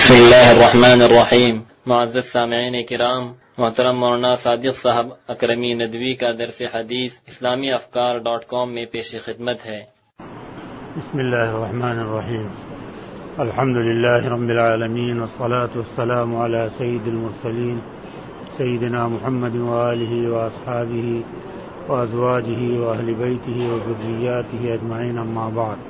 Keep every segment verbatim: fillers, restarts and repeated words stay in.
بسم اللہ الرحمن الرحیم. معزز سامعین کرام، محترم مولانا صادق صاحب اکرمی ندوی کا درس حدیث اسلامی افکار ڈاٹ کام میں پیش خدمت ہے. بسم اللہ الرحمن الرحیم. الحمد للہ رب العالمین والصلاة والسلام علی سید المرسلین سیدنا محمد وآلہ واصحابہ وازواجہ واہل بیتہ وذریاتہ اجمعین، اما بعد.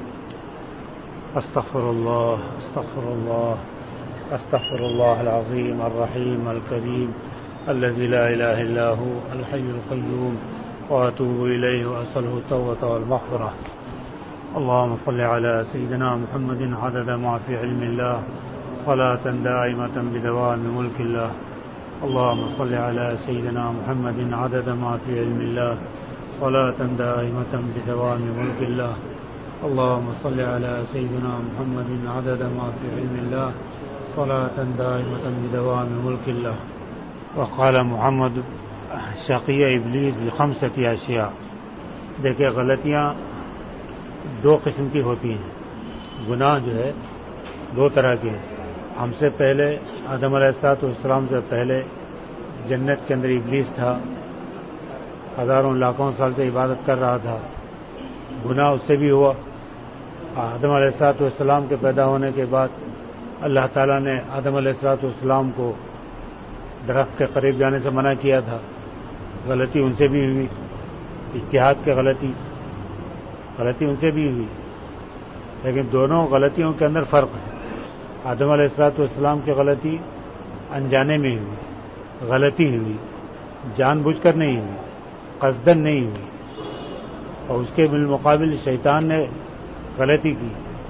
استغفر اللہ استغفر اللہ استغفر اللہ العظیم الرحیم الکریم الذی لا الہ الا هو الحی القیوم واتوب الیہ واسألہ التوبة والمغفرة. اللهم صل على سيدنا محمد عدد ما في علم الله صلاة دائمة بدوام ملك الله. اللهم صل على سيدنا محمد عدد ما في علم الله صلاة دائمة بدوام ملك الله. اللهم صل على سيدنا محمد عدد ما في علم الله صلاة دائمة بدوام ملك الله. وقال محمد شقی ابلیس بخمسۃ اشیاء. دیکھیں، غلطیاں دو قسم کی ہوتی ہیں. گناہ جو ہے دو طرح کے ہیں. ہم سے پہلے آدم علیہ الصلوۃ والسلام سے پہلے جنت کے اندر ابلیس تھا، ہزاروں لاکھوں سال سے عبادت کر رہا تھا. گناہ اس سے بھی ہوا. آدم علیہ الصلوۃ والسلام کے پیدا ہونے کے بعد اللہ تعالیٰ نے آدم علیہ الصلوۃ والسلام کو درخت کے قریب جانے سے منع کیا تھا. غلطی ان سے بھی ہوئی. اجتہاد کی غلطی غلطی ان سے بھی ہوئی، لیکن دونوں غلطیوں کے اندر فرق ہے. آدم علیہ الصلوۃ والسلام کی غلطی انجانے میں ہوئی، غلطی ہوئی، جان بوجھ کر نہیں ہوئی، قصدن نہیں ہوئی. اور اس کے بالمقابل شیطان نے غلطی کی،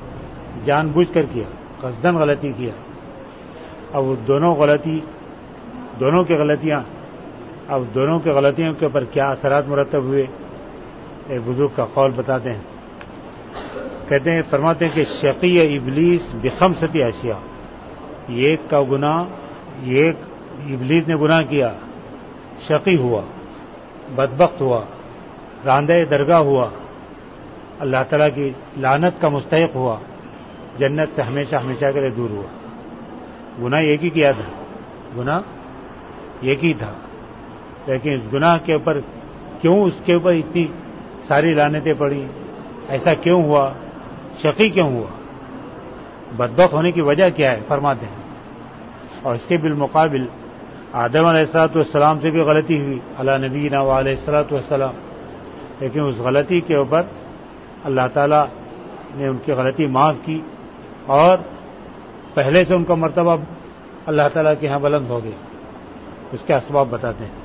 جان بوجھ کر کیا، قصدن غلطی کیا. اب وہ دونوں غلطی دونوں کی غلطیاں اب دونوں کی غلطیوں کے اوپر کیا اثرات مرتب ہوئے، ایک بزرگ کا قول بتاتے ہیں. کہتے ہیں، فرماتے ہیں کہ شقی ابلیس بخمسۃ اشیاء. ایک کا گناہ ایک ابلیس نے گناہ کیا، شقی ہوا، بدبخت ہوا، راندہ درگاہ ہوا، اللہ تعالیٰ کی لعنت کا مستحق ہوا، جنت سے ہمیشہ ہمیشہ کے لیے دور ہوا. گناہ ایک ہی کیا تھا، گناہ ایک ہی تھا، لیکن اس گناہ کے اوپر کیوں اس کے اوپر اتنی ساری لعنتیں پڑی؟ ایسا کیوں ہوا؟ شقی کیوں ہوا؟ بدبخت ہونے کی وجہ کیا ہے؟ فرماتے ہیں. اور اس کے بالمقابل آدم علیہ الصلوۃ والسلام سے بھی غلطی ہوئی، علی نبینا وعلیہ الصلوۃ والسلام، لیکن اس غلطی کے اوپر اللہ تعالیٰ نے ان کی غلطی معاف کی اور پہلے سے ان کا مرتبہ اللہ تعالیٰ کے ہاں بلند ہو گیا. اس کے اسباب بتاتے ہیں.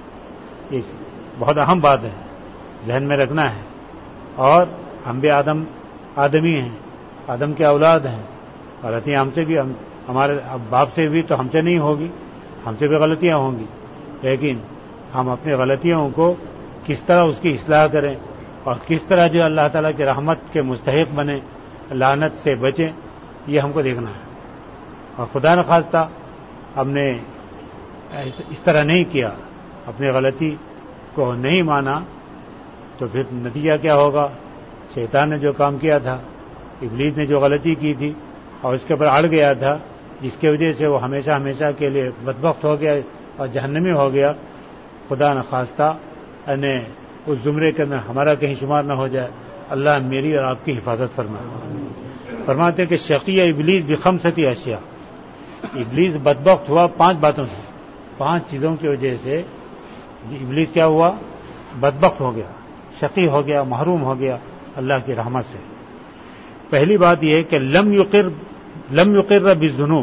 یہ بہت اہم بات ہے، ذہن میں رکھنا ہے. اور ہم بھی آدم آدمی ہیں، آدم کے اولاد ہیں. غلطیاں ہم سے بھی، ہم ہمارے باپ سے بھی تو ہم سے نہیں ہوگی، ہم سے بھی غلطیاں ہوں گی، لیکن ہم اپنی غلطیوں کو کس طرح اس کی اصلاح کریں اور کس طرح جو اللہ تعالیٰ کی رحمت کے مستحق بنے، لعنت سے بچیں، یہ ہم کو دیکھنا ہے. اور خدا نخواستہ ہم نے اس طرح نہیں کیا، اپنی غلطی کو نہیں مانا، تو پھر نتیجہ کیا ہوگا؟ شیطان نے جو کام کیا تھا، ابلیس نے جو غلطی کی تھی اور اس کے اوپر اڑ گیا تھا، جس کی وجہ سے وہ ہمیشہ ہمیشہ کے لیے بدبخت ہو گیا اور جہنمی ہو گیا. خدا نخواستہ نے اس زمرے کے اندر ہمارا کہیں شمار نہ ہو جائے. اللہ میری اور آپ کی حفاظت فرمائے. فرماتے کہ شقی ابلیس بخمسۃ اشیاء. ابلیس بدبخت ہوا پانچ باتوں سے، پانچ چیزوں کی وجہ سے ابلیس کیا ہوا؟ بدبخت ہو گیا، شقی ہو گیا، محروم ہو گیا اللہ کی رحمت سے. پہلی بات یہ ہے کہ لم یقر لم یقر بالذنوب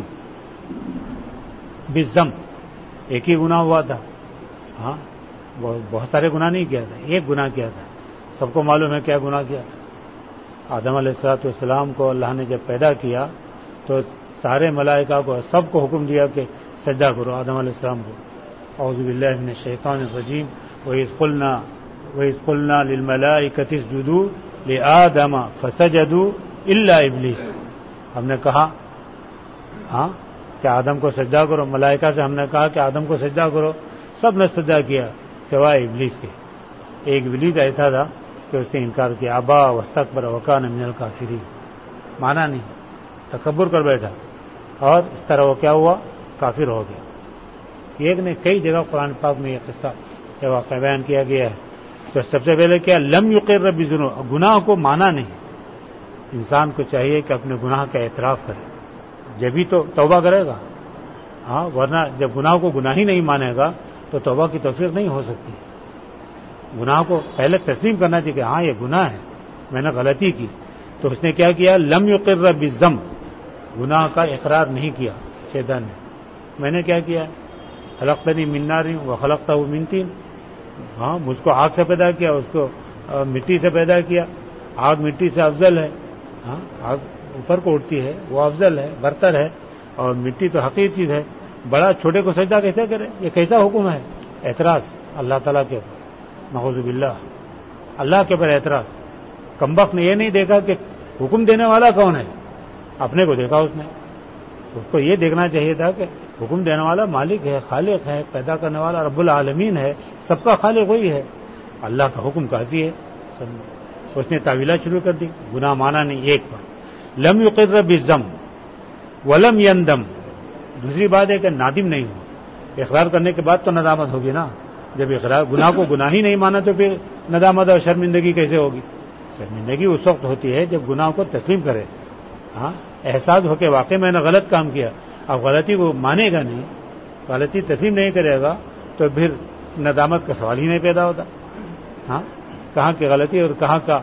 بالذنب. ایک ہی گناہ ہوا تھا، ہاں بہت سارے گناہ نہیں کیا تھا، ایک گناہ کیا تھا. سب کو معلوم ہے کیا گناہ کیا تھا. آدم علیہ الصلوۃ والسلام کو اللہ نے جب پیدا کیا تو سارے ملائکہ کو، سب کو حکم دیا کہ سجدہ کرو آدم علیہ السلام کو. اعوذ باللہ من الشیطان الرجیم. وَإِذْ قُلْنَا وَإِذْ قُلْنَا لِلْمَلَائِكَةِ اسْجُدُوا لِآدَمَ فَسَجَدُوا إِلَّا إِبْلِيسَ. ہم نے کہا ہاں کہ آدم کو سجدہ کرو. ملائکہ سے ہم نے کہا کہ آدم کو سجدہ کرو، سب نے سجدہ کیا سوائے ابلیس کے. ایک ابلیس ایسا تھا کہ اس نے انکار کیا. ابا واستکبر وکان من الکافرین. مانا نہیں، تکبر کر بیٹھا. اور اس طرح وہ کیا ہوا؟ کافر ہو گیا. ایک نے کئی جگہ قرآن پاک میں یہ قصہ یہ واقعہ بیان کیا گیا ہے. تو سب سے پہلے کیا؟ لم یقر بذنوب، گناہ کو مانا نہیں. انسان کو چاہیے کہ اپنے گناہ کا اعتراف کرے، جبھی تو توبہ کرے گا. ہاں، ورنہ جب گناہ کو گناہ ہی نہیں مانے گا تو توبہ کی توفیق نہیں ہو سکتی. گناہ کو پہلے تسلیم کرنا چاہیے کہ ہاں یہ گناہ ہے، میں نے غلطی کی. تو اس نے کیا کیا؟ لم یقر بالذنب، گناہ کا اقرار نہیں کیا شیطان نے. میں نے کیا کیا؟ خلقتنی من نار وخلقتہ من طین، ہاں مجھ کو آگ سے پیدا کیا، اس کو مٹی سے پیدا کیا. آگ مٹی سے افضل ہے، ہاں آگ اوپر کو اٹھتی ہے وہ افضل ہے، برتر ہے، اور مٹی تو حقیر چیز ہے. بڑا چھوٹے کو سجدہ کیسے کرے؟ یہ کیسا حکم ہے؟ اعتراض اللہ تعالیٰ کے اوپر، نعوذ باللہ، اللہ کے اوپر اعتراض. کمبخت نے یہ نہیں دیکھا کہ حکم دینے والا کون ہے، اپنے کو دیکھا اس نے. اس کو یہ دیکھنا چاہیے تھا کہ حکم دینے والا مالک ہے، خالق ہے، پیدا کرنے والا رب العالمین ہے، سب کا خالق وہی ہے. اللہ کا حکم کافی ہے. اس نے تعویلات شروع کر دی، گناہ مانا نہیں. ایک بار لم یقر بالذنب ولم یندم، دوسری بات ہے کہ نادم نہیں ہو. اقرار کرنے کے بعد تو ندامت ہوگی نا. جب اقرار گناہ کو گناہ ہی نہیں مانا تو پھر ندامت اور شرمندگی کیسے ہوگی؟ شرمندگی اس وقت ہوتی ہے جب گناہ کو تسلیم کرے. ہاں، احساس ہو کہ واقعی میں نے غلط کام کیا. اب غلطی کو مانے گا نہیں، غلطی تسلیم نہیں کرے گا تو پھر ندامت کا سوال ہی نہیں پیدا ہوتا. ہاں، کہاں کی غلطی اور کہاں کا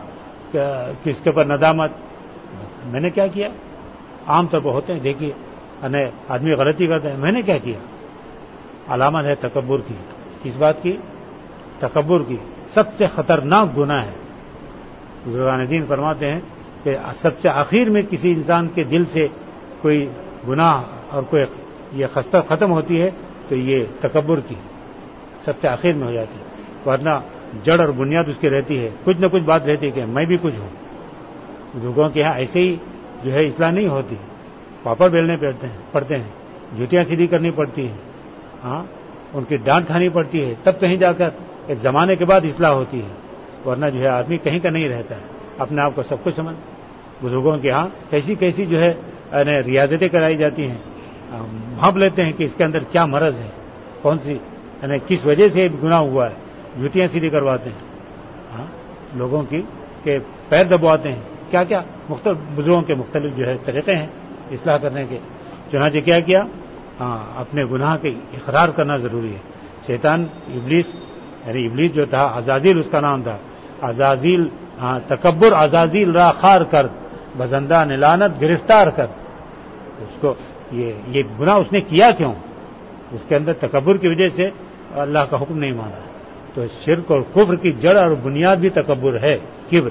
کس کے پر ندامت؟ میں نے کیا کیا؟ عام طور پر ہوتے ہیں، دیکھیے آدمی غلطی کرتے ہیں، میں نے کیا کیا؟ علامت ہے تکبر کی. کس بات کی؟ تکبر کی. سب سے خطرناک گناہ ہے. بزرگان دین فرماتے ہیں کہ سب سے آخر میں کسی انسان کے دل سے کوئی گناہ اور کوئی یہ خستہ ختم ہوتی ہے تو یہ تکبر کی سب سے آخر میں ہو جاتی ہے. ورنہ جڑ اور بنیاد اس کی رہتی ہے، کچھ نہ کچھ بات رہتی ہے کہ میں بھی کچھ ہوں. بزرگوں کے یہاں ایسے ہی جو ہے اصلاح نہیں ہوتی، پاپڑ بیلنے پڑتے ہیں پڑتے ہیں جوتیاں سیدھی کرنی پڑتی ہیں، ہاں ان کی ڈانٹ کھانی پڑتی ہے، تب کہیں جا کر ایک زمانے کے بعد اصلاح ہوتی ہے. ورنہ جو ہے آدمی کہیں کا نہیں رہتا ہے، اپنے آپ کو سب کچھ سمجھ. بزرگوں کے ہاں کیسی کیسی جو ہے ریاضتیں کرائی جاتی ہیں، بھانپ لیتے ہیں کہ اس کے اندر کیا مرض ہے، کون سی یعنی کس وجہ سے گناہ ہوا ہے. جوتیاں سیدھی کرواتے ہیں، ہاں لوگوں کی کہ پیر دبواتے ہیں، کیا کیا مختلف بزرگوں کے مختلف جو ہے طریقے ہیں اصلاح کرنے کے. چنانچہ کیا کیا؟ ہاں اپنے گناہ کے اقرار کرنا ضروری ہے. شیطان ابلیس یعنی ابلیس جو تھا، عزازیل اس کا نام تھا. عزازیل ہاں تکبر عزازیل را خار کر بزندہ نلانت گرفتار کر. اس کو یہ یہ گناہ اس نے کیا کیوں؟ اس کے اندر تکبر کی وجہ سے اللہ کا حکم نہیں مانا. تو شرک اور کفر کی جڑ اور بنیاد بھی تکبر ہے، کبر.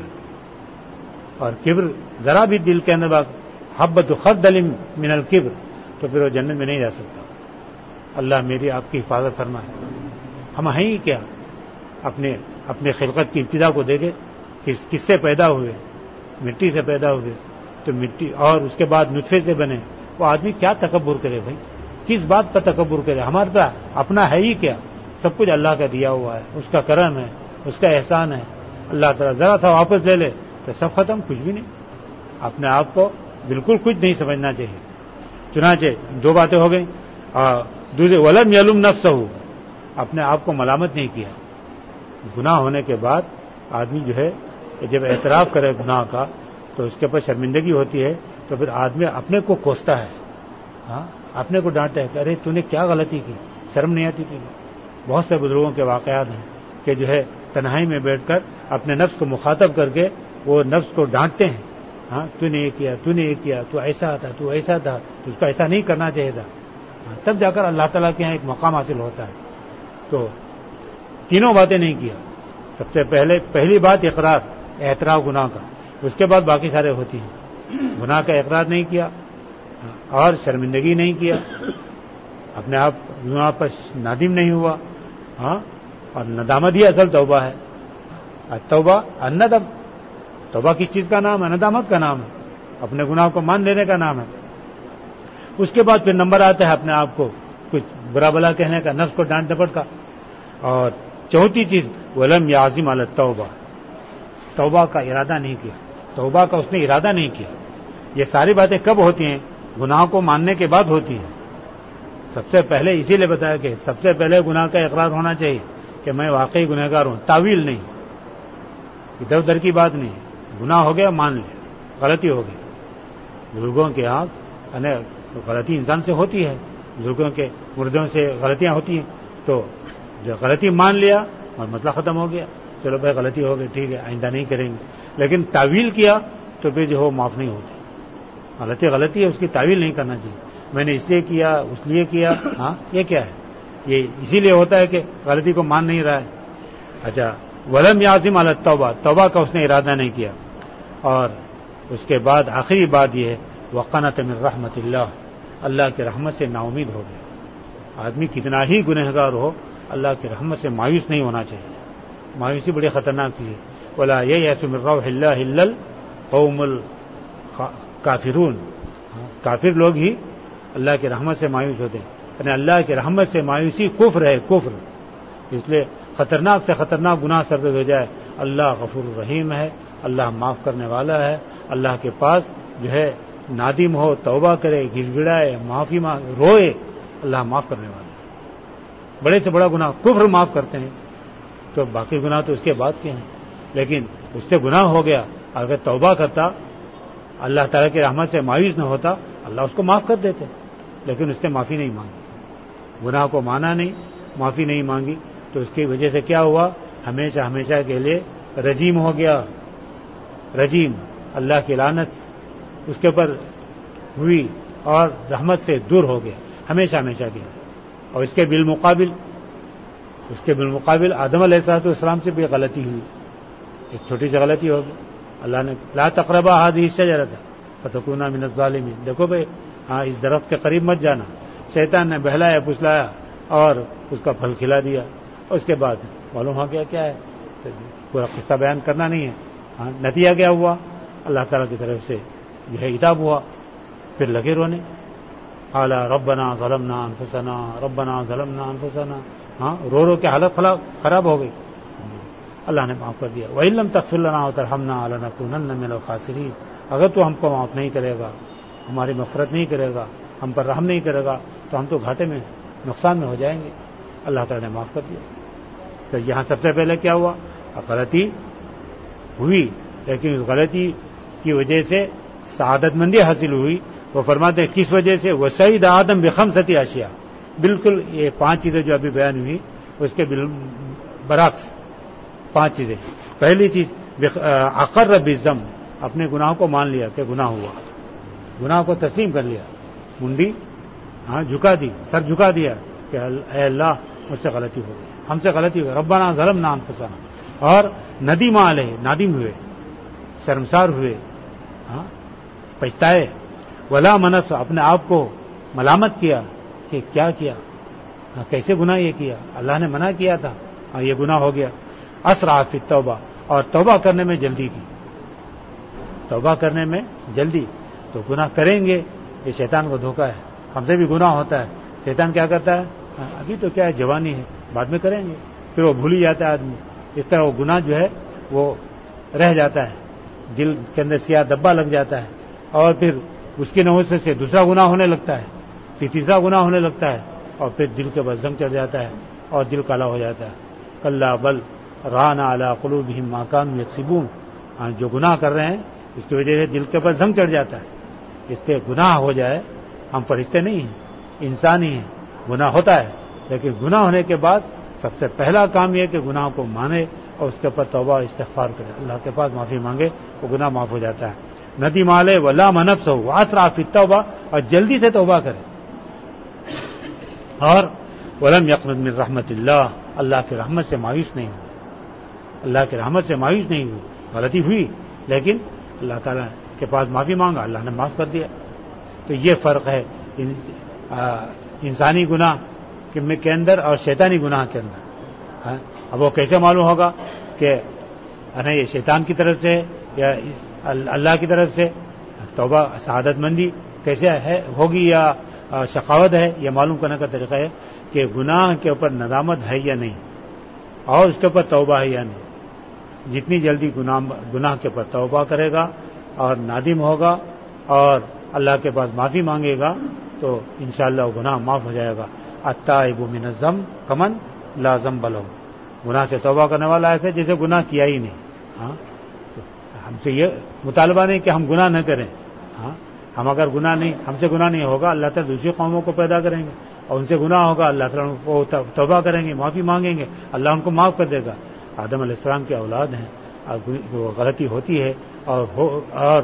اور کبر ذرا بھی دل کے اندر حبت خردل من الکبر تو پھر وہ جنت میں نہیں جا سکتا. اللہ میری آپ کی حفاظت فرمائے. ہم ہیں ہی کیا؟ اپنے اپنے خلقت کی ابتدا کو دیکھے، کس کس سے پیدا ہوئے؟ مٹی سے پیدا ہوئے. تو مٹی اور اس کے بعد نطفے سے بنے. وہ آدمی کیا تکبر کرے بھائی؟ کس بات پر تکبر کرے؟ ہمارے پاس اپنا ہے ہی کیا؟ سب کچھ اللہ کا دیا ہوا ہے، اس کا کرم ہے، اس کا احسان ہے. اللہ تعالیٰ ذرا سا واپس لے لے تو سب ختم، کچھ بھی نہیں. اپنے آپ کو بالکل کچھ نہیں سمجھنا چاہیے. چنانچہ دو باتیں ہو گئیں. دوسرے ولم یلم نفسہ، اپنے آپ کو ملامت نہیں کیا. گناہ ہونے کے بعد آدمی جو ہے جب اعتراف کرے گناہ کا تو اس کے اوپر شرمندگی ہوتی ہے تو پھر آدمی اپنے کو کوستا ہے، ہاں اپنے کو ڈانٹتا ہے کہ ارے تو نے کیا غلطی کی، شرم نہیں آتی تھی. بہت سے بزرگوں کے واقعات ہیں کہ جو ہے تنہائی میں بیٹھ کر اپنے نفس کو مخاطب کر کے وہ نفس کو ڈانٹتے ہیں. ہاں تو نے یہ کیا، تو نے یہ کیا، تو ایسا تھا، تو ایسا تھا، تو اس کو ایسا نہیں کرنا چاہیے تھا. تب جا کر اللہ تعالیٰ کے یہاں ایک مقام حاصل ہوتا ہے. تو تینوں باتیں نہیں کیا. سب سے پہلے پہلی بات اقرار، اعتراف گناہ کا. اس کے بعد باقی سارے ہوتی ہیں. گناہ کا اقرار نہیں کیا اور شرمندگی نہیں کیا، اپنے آپ گناہ پر نادم نہیں ہوا. ہاں اور ندامت ہی اصل توبہ ہے. توبہ الندم، توبہ کس چیز کا نام ہے؟ ندامت کا نام ہے، اپنے گناہ کو مان لینے کا نام ہے. اس کے بعد پھر نمبر آتا ہے اپنے آپ کو کچھ برا بلا کہنے کا، نفس کو ڈانٹ ڈپٹ کا. اور چوتھی چیز ولم یعزم علی التوبہ، توبہ کا ارادہ نہیں کیا. توبہ کا اس نے ارادہ نہیں کیا. یہ ساری باتیں کب ہوتی ہیں؟ گناہ کو ماننے کے بعد ہوتی ہے. سب سے پہلے اسی لیے بتایا کہ سب سے پہلے گناہ کا اقرار ہونا چاہیے کہ میں واقعی گنہگار ہوں. تعویل نہیں, ادھر ادھر کی بات نہیں. گناہ ہو گیا مان لیا, غلطی ہو گئی. بزرگوں کے ہاں غلطی انسان سے ہوتی ہے, بزرگوں کے مردوں سے غلطیاں ہوتی ہیں, تو جو غلطی مان لیا اور مسئلہ ختم ہو گیا. چلو بھائی غلطی ہو گئی, ٹھیک ہے, آئندہ نہیں کریں گے. لیکن تعویل کیا تو پھر جو ہو معاف نہیں ہوتی. غلطی غلطی ہے, اس کی تعویل نہیں کرنا چاہیے. میں نے اس لیے کیا, اس لیے کیا, ہاں یہ کیا ہے؟ یہ اسی لیے ہوتا ہے کہ غلطی کو مان نہیں رہا ہے. اچھا, ولم یعزم علی التوبہ, توبہ کا اس نے ارادہ نہیں کیا. اور اس کے بعد آخری بات یہ ہے وقنط من رحمت اللہ, اللہ کی رحمت سے نا امید ہو گیا. آدمی کتنا ہی گنہگار ہو, اللہ کی رحمت سے مایوس نہیں ہونا چاہیے. مایوسی بڑی خطرناک چیز ہے. ولا ییأس من روح اللہ الا القوم الکافرون, کافر لوگ ہی اللہ کی رحمت سے مایوس ہوتے ہیں. یعنی اللہ کی رحمت سے مایوسی کفر ہے, کفر. اس لیے خطرناک سے خطرناک گناہ سرزد ہو جائے, اللہ غفور الرحیم ہے, اللہ معاف کرنے والا ہے. اللہ کے پاس جو ہے نادم ہو, توبہ کرے, گڑ گڑائے, معافی مانگے, روئے, اللہ معاف کرنے والا ہے. بڑے سے بڑا گناہ کفر معاف کرتے ہیں, تو باقی گناہ تو اس کے بعد کے ہیں. لیکن اس سے گناہ ہو گیا, اگر توبہ کرتا, اللہ تعالیٰ کی رحمت سے مایوس نہ ہوتا, اللہ اس کو معاف کر دیتے. لیکن اس نے معافی نہیں مانگی, گناہ کو مانا نہیں, معافی نہیں مانگی, تو اس کی وجہ سے کیا ہوا؟ ہمیشہ ہمیشہ کے لیے رجیم ہو گیا. رجیم, اللہ کی لعنت اس کے اوپر ہوئی اور رحمت سے دور ہو گیا ہمیشہ ہمیشہ کے لیے. اور اس کے بالمقابل اس کے بالمقابل آدم علیہ الصلوۃ والسلام سے بھی غلطی ہوئی, ایک چھوٹی سی غلطی ہوگی. اللہ نے لا تقربا هذه الشجرة فتكونا من الظالمين, دیکھو بھائی ہاں اس درخت کے قریب مت جانا. شیطان نے بہلایا پھسلایا اور اس کا پھل کھلا دیا. اور اس کے بعد معلوم ہو گیا کیا ہے, پورا قصہ بیان کرنا نہیں ہے. ہاں نتیجہ کیا ہوا؟ اللہ تعالیٰ کی طرف سے جو ہے عتاب ہوا. پھر لگے رونے, قال ربنا ظلمنا انفسنا ربنا ظلمنا انفسنا, ہاں رو رو کے حالت خراب ہو گئی. اللہ نے معاف کر دیا. وَإِن لَّمْ تَغْفِرْ لَنَا وَتَرْحَمْنَا لَنَكُونَنَّ مِنَ الْخَاسِرِينَ, اگر تو ہم کو معاف نہیں کرے گا, ہماری مغفرت نہیں کرے گا, ہم پر رحم نہیں کرے گا, تو ہم تو گھاٹے میں, نقصان میں ہو جائیں گے. اللہ تعالیٰ نے معاف کر دیا. تو یہاں سب سے پہلے کیا ہوا؟ غلطی ہوئی, لیکن اس غلطی کی وجہ سے سعادت مندی حاصل ہوئی. وہ فرماتے ہیں کس وجہ سے؟ وَسَعِدَ آدم بِخَمْسَةِ أَشْيَاء, بالکل یہ پانچ چیزیں جو ابھی بیان ہوئی اس کے برعکس پانچ چیزیں. پہلی چیز اقر بالذنب, اپنے گناہ کو مان لیا کہ گناہ ہوا, گناہ کو تسلیم کر لیا, منڈی ہاں جھکا دی, سر جھکا دیا کہ اے اللہ مجھ سے غلطی ہو گئی, ہم سے غلطی ہو گئی, ربنا ظلمنا انفسنا. اور ندیم علیہ, نادم ہوئے, شرمسار ہوئے, ہاں پچھتائے. ولا منس, اپنے آپ کو ملامت کیا کہ کیا کیا, کیسے گناہ یہ کیا, اللہ نے منع کیا تھا, ہاں یہ گناہ ہو گیا. اسرع فی التوبہ, اور توبہ کرنے میں جلدی کی, توبہ کرنے میں جلدی. تو گناہ کریں گے, یہ شیطان کو دھوکہ ہے, ہم سے بھی گناہ ہوتا ہے. شیطان کیا کرتا ہے, ابھی تو کیا ہے جوانی ہے, بعد میں کریں گے, پھر وہ بھول ہی جاتا ہے آدمی. اس طرح وہ گناہ جو ہے وہ رہ جاتا ہے, دل کے اندر سیاہ دبا لگ جاتا ہے, اور پھر اس کی نوسط سے دوسرا گناہ ہونے لگتا ہے, پھر تیسرا گناہ ہونے لگتا ہے, اور پھر دل کے بعد زنگ چڑھ جاتا ہے اور دل کالا ہو جاتا ہے. کلا بل ران علی قلوبہم ما کانوا یکسبون, جو گناہ کر رہے ہیں اس کی وجہ سے دل کے پر زنگ چڑھ جاتا ہے. اس سے گناہ ہو جائے, ہم فرشتے نہیں ہیں, انسان ہی ہیں, گناہ ہوتا ہے, لیکن گناہ ہونے کے بعد سب سے پہلا کام یہ کہ گناہ کو مانے اور اس کے اوپر توبہ استغفار کرے, اللہ کے پاس معافی مانگے, وہ گناہ معاف ہو جاتا ہے. ندیم علیہ ولام نفسہ واسرع فی التوبہ, اور جلدی سے توبہ کرے. اور ولم یقنط من رحمت اللہ, اللہ کی رحمت سے مایوس نہیں ہو, اللہ کی رحمت سے مایوس نہیں ہوئی. غلطی ہوئی لیکن اللہ تعالیٰ کے پاس معافی مانگا, اللہ نے معاف کر دیا. تو یہ فرق ہے انسانی گناہ کے اندر اور شیطانی گناہ کے اندر. اب وہ کیسے معلوم ہوگا کہ نہیں یہ شیطان کی طرف سے یا اللہ کی طرف سے؟ توبہ سعادت مندی کیسے ہے ہوگی یا شقاوت ہے, یہ معلوم کرنے کا طریقہ ہے کہ گناہ کے اوپر ندامت ہے یا نہیں, اور اس کے اوپر توبہ ہے یا نہیں. جتنی جلدی گناہ گناہ کے اوپر توبہ کرے گا اور نادم ہوگا اور اللہ کے پاس معافی مانگے گا تو انشاءاللہ وہ گناہ معاف ہو جائے گا. التائب من الذنب کمن لا ذنب لہ، گناہ سے توبہ کرنے والا ایسے جیسے گناہ کیا ہی نہیں. ہاں ہم سے یہ مطالبہ نہیں کہ ہم گناہ نہ کریں. ہاں ہم اگر گناہ نہیں ہم سے گناہ نہیں ہوگا اللہ تعالیٰ دوسری قوموں کو پیدا کریں گے اور ان سے گناہ ہوگا اللہ تعالیٰ ان کو توبہ کریں گے، معافی مانگیں گے، اللہ ان کو معاف کر دے گا. آدم علیہ السلام کی اولاد ہیں، وہ غلطی ہوتی ہے اور اور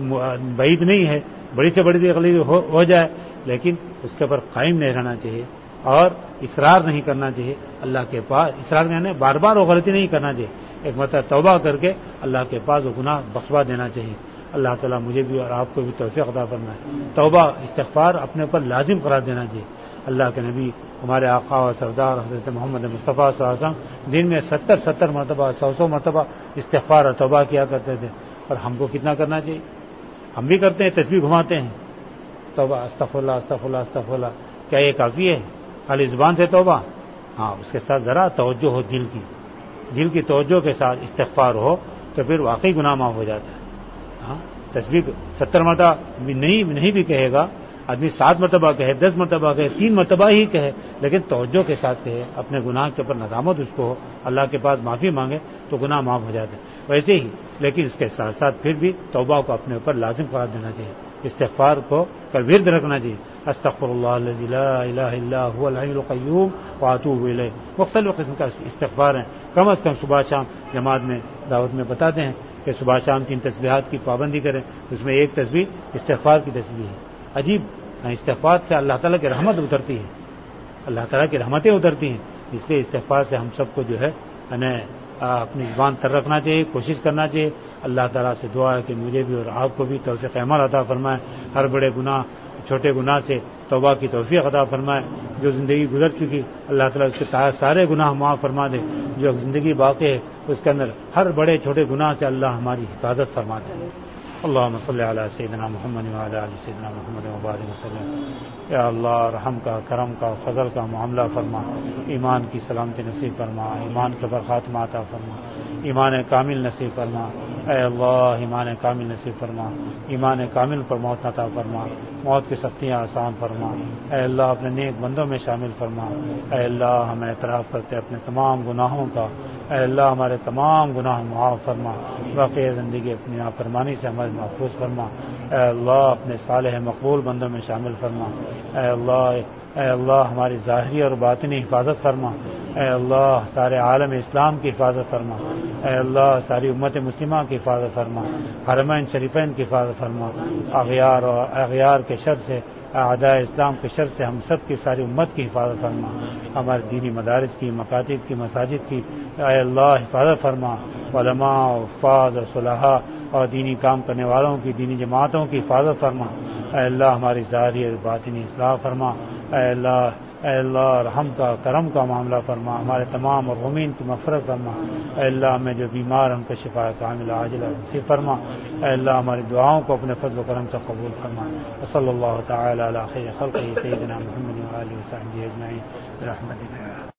بعید نہیں ہے بڑی سے بڑی غلطی ہو, ہو جائے، لیکن اس کے اوپر قائم نہیں رہنا چاہیے اور اصرار نہیں کرنا چاہیے. اللہ کے پاس اصرار نہیں، بار بار وہ غلطی نہیں کرنا چاہیے، ایک مرتبہ توبہ کر کے اللہ کے پاس وہ گناہ بخشوا دینا چاہیے. اللہ تعالیٰ مجھے بھی اور آپ کو بھی توفیق عطا فرمائے. توبہ استغفار اپنے اوپر لازم قرار دینا چاہیے. اللہ کے نبی ہمارے آقا و سردار حضرت محمد مصطفیٰ صلی اللہ علیہ وسلم دن میں ستر ستر مرتبہ سو سو مرتبہ استغفار اور توبہ کیا کرتے تھے، اور ہم کو کتنا کرنا چاہیے؟ ہم بھی کرتے ہیں، تسبیح گھماتے ہیں، توبہ استغفر اللہ استغفر اللہ استغفر اللہ. کیا یہ کافی ہے خالی زبان سے توبہ؟ ہاں اس کے ساتھ ذرا توجہ ہو، دل کی دل کی توجہ کے ساتھ استغفار ہو تو پھر واقعی گناہ معاف ہو جاتا ہے. ہاں تسبیح ستر مرتبہ نہیں نہیں بھی کہے گا آدمی، سات مرتبہ کہے، دس مرتبہ کہے، تین مرتبہ ہی کہے، لیکن توجہ کے ساتھ کہے، اپنے گناہ کے اوپر ندامت اس کو ہو، اللہ کے پاس معافی مانگے تو گناہ معاف ہو جاتے ہیں. ویسے ہی لیکن اس کے ساتھ ساتھ پھر بھی توبہ کو اپنے اوپر لازم قرار دینا چاہیے، استغفار کو کر ورد رکھنا چاہیے. استغفر اللہ الذی لا الہ الا هو الحی القیوم واتوب الیہ. مختلف قسم کا استغفار ہیں، کم از کم صبح شام جماعت میں دعوت میں بتاتے ہیں کہ صبح شام تین تسبیحات کی پابندی کریں. اس میں ایک تسبیح استغفار کی تسبیح ہے. عجیب استغفار سے اللہ تعالیٰ کی رحمت اترتی ہے، اللہ تعالیٰ کی رحمتیں اترتی ہیں. اس لیے استغفار سے ہم سب کو جو ہے ہمیں اپنی زبان تر رکھنا چاہیے، کوشش کرنا چاہیے. اللہ تعالیٰ سے دعا ہے کہ مجھے بھی اور آپ کو بھی توفیق عمل عطا فرمائے، ہر بڑے گناہ چھوٹے گناہ سے توبہ کی توفیق عطا فرمائے. جو زندگی گزر چکی اللہ تعالیٰ اس کے سارے گناہ معاف فرما دے. جو زندگی باقی ہے اس کے اندر ہر بڑے چھوٹے گناہ سے اللہ ہماری حفاظت فرما دے. اللہم صلی علی سیدنا محمد وعلی آل سیدنا محمد وبارک وسلم. یا اللہ رحم کا، کرم کا، فضل کا معاملہ فرما، ایمان کی سلامتی نصیب فرما، ایمان کے پر خاتمہ عطا فرما، ایمان کامل نصیب فرما. اے اللہ ایمان کامل نصیب فرما، ایمان کامل پر موت عطا فرما، موت کی سختیاں آسان فرما. اے اللہ اپنے نیک بندوں میں شامل فرما. اے اللہ ہم اعتراف کرتے اپنے تمام گناہوں کا. اے اللہ ہمارے تمام گناہ معاف فرما، باقی زندگی اپنی نافرمانی سے ہمارے محفوظ فرما. اے اللہ اپنے صالح مقبول بندوں میں شامل فرما. اے اللہ اے اللہ ہماری ظاہری اور باطنی حفاظت فرما. اے اللہ سارے عالم اسلام کی حفاظت فرما. اے اللہ ساری امت مسلمہ کی حفاظت فرما. حرمین شریفین کی حفاظت فرما. اغیار اور اغیار کے شر سے، اعداء اسلام کے شر سے ہم سب کی ساری امت کی حفاظت فرما. ہمارے دینی مدارس کی، مکاتب کی، مساجد کی اے اللہ حفاظت فرما. علماء، حفاظ اور صلحاء اور دینی کام کرنے والوں کی، دینی جماعتوں کی حفاظت فرما. اے اللہ ہماری ظاہری اور باطنی اصلاح فرما. اے اللہ اے اللہ رحم کا، کرم کا معاملہ فرما. ہمارے تمام مرحومین کی مغفرت فرما. اے اللہ ہمیں جو بیمار ان کو شفا کامل عاجلہ نصیب فرما. اے اللہ ہماری دعاؤں کو اپنے فضل و کرم سے قبول فرما. صلی اللہ تعالی علی خیر خلقہ سیدنا محمد و آلہ و صحبہ اجمعین برحمتک.